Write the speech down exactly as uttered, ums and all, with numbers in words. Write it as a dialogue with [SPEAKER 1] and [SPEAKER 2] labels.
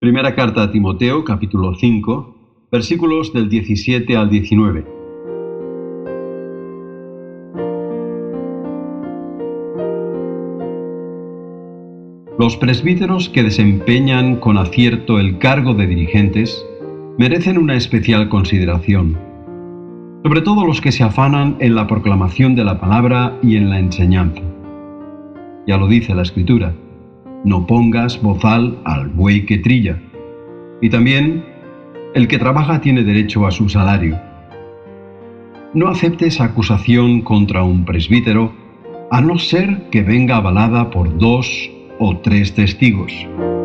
[SPEAKER 1] Primera carta a Timoteo, capítulo cinco, versículos del diecisiete al diecinueve. Los presbíteros que desempeñan con acierto el cargo de dirigentes merecen una especial consideración, sobre todo los que se afanan en la proclamación de la palabra y en la enseñanza. Ya lo dice la Escritura: no pongas bozal al buey que trilla. Y también, el que trabaja tiene derecho a su salario. No aceptes acusación contra un presbítero, a no ser que venga avalada por dos o tres testigos.